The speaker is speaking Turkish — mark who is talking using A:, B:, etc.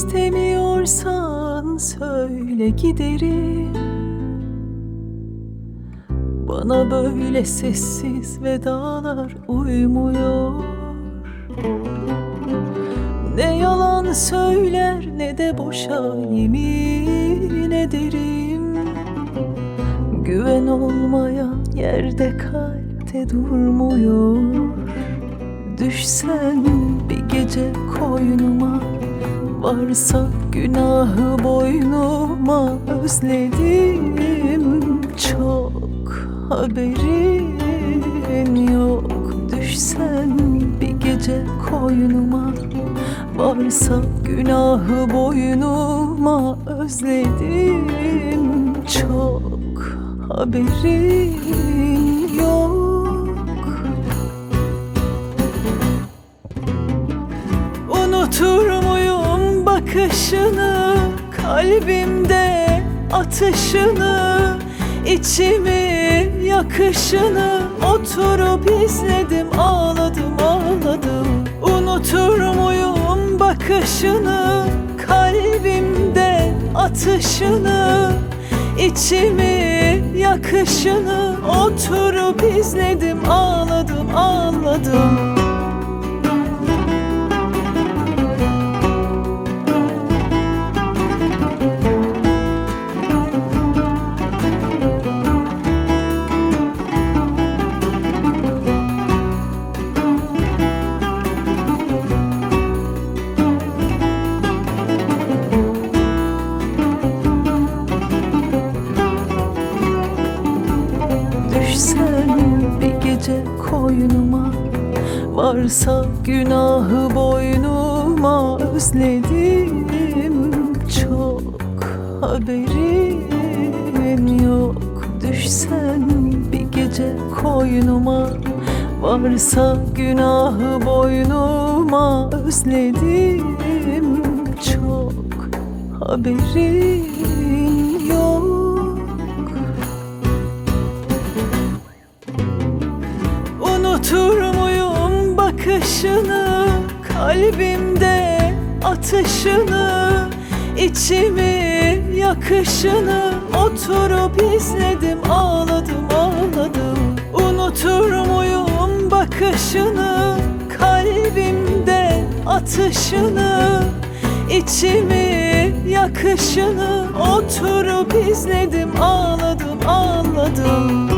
A: İstemiyorsan söyle giderim. Bana böyle sessiz vedalar uymuyor. Ne yalan söyler ne de boşa yemin ederim. Güven olmayan yerde kalpte durmuyor. Düşsen bir gece koynuma, varsa günahı boynuma, özledim çok, haberin yok. Düşsen bir gece koynuma, varsa günahı boynuma, özledim çok, haberin yok. Unutur muyum bakışını, kalbimde atışını, içimi yakışını? Oturup izledim, ağladım ağladım. Unutur muyum bakışını, kalbimde atışını, içimi yakışını? Oturup izledim, ağladım ağladım. Düşsen bir gece koynuma, varsa günahı boynuma, özledim çok, haberin yok. Düşsen bir gece koynuma, varsa günahı boynuma, özledim çok, haberin yok. Unutur muyum bakışını, kalbimde atışını, içimi yakışını? Oturup izledim, ağladım ağladım. Unutur muyum bakışını, kalbimde atışını, içimi yakışını? Oturup izledim, ağladım ağladım.